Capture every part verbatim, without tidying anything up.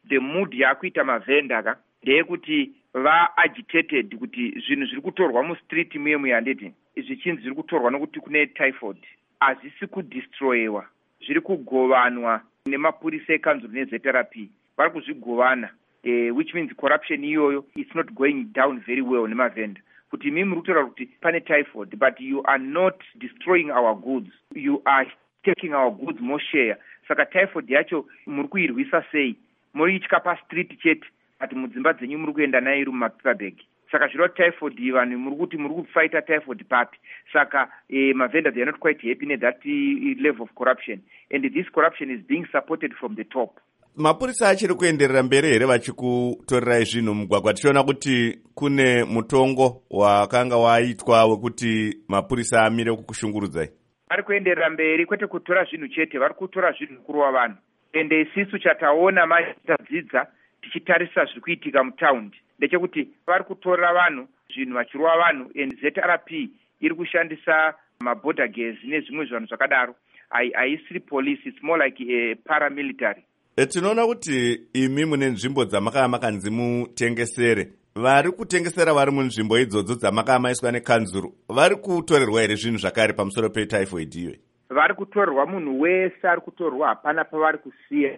the mood yakuita mavenda ka ndeyekuti va agitated kuti zvinhu zviri kutorwa mustreet muye muye handiti zvichinzi zviri kutorwa nokuti kune typhoid hazvisi kudestroyewa zviri kugovanwa nemapurisa ekanzuro nezvetherapy vari kuzvigovana uh, which means corruption iyoyo it's not going down very well nemavenda kuti mimi muri kutaura kuti pane typhoid but you are not destroying our goods, you are taking our goods more share. Saka typhoid yacho muri kuirwisa sei? Muri ichika pa street chete but mudzimba dzenyu muri kuenda nayo iri mumapaperbag. Saka zviro typhoid vanhu muri kuti muri kufighta typhoid papi. Saka eh, mavenda they are not quite happy with that uh, level of corruption, and this corruption is being supported from the top. Mapurisa achiri kuenderera mberi here vachikutorirai zvinhu mugwagwa? Tichiona kuti kune mutongo wakanga waitwa wekuti mapurisa amire kukushungurudzai. Vari kuenderera mberi kwete kutora zvinhu chete, vari kutora zvinhu kurova vanhu. Ende isisu chataona machitadzidza tichitarisa zviri kuitika mutaundi ndechekuti vari kutora vanhu zvinhu vachirova vanhu, and Z R P iri kushandisa maborder gas nezvimwe zvanhu zvakadaro. Haisiri police, it's more like a paramilitary. Tinoona kuti imi mune nzvimbo dzamakava makanzi mutengesere. Vari kutengesera vari munzvimbo idzodzo dzamakava maiswa nekanzuru vari kutorerwa here zvinhu zvakare pamusoro petyphoid iyoyi? Vari kutorerwa, munhu wese ari kutorerwa, hapana pavari kusiya.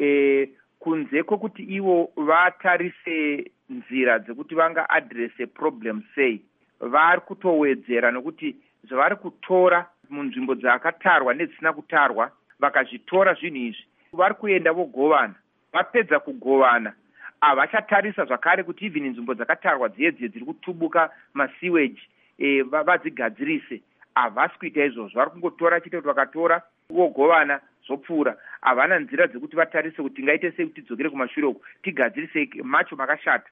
E, kunze kwokuti ivo vatarise nzira dzekuti vanga addresse problem sei, vari kutowedzera nokuti zvavari kutora munzvimbo dzakatarwa nedzisina kutarwa vakazvitora zvinhu izvi vari kuenda vogovana. Vapedza kugovana havachatarisa zvakare kuti even nzvimbo dzakatarwa dziye dziri kutubuka masiweji e, vadzigadzirise. Havasi kuita izvozvo, vari kungotora chete kuti vakatora vogovana zvopfuura. Havana nzira dzekuti vatarise kuti tingaite sei kuti tidzokere kumashure uku tigadzirise macho makashata.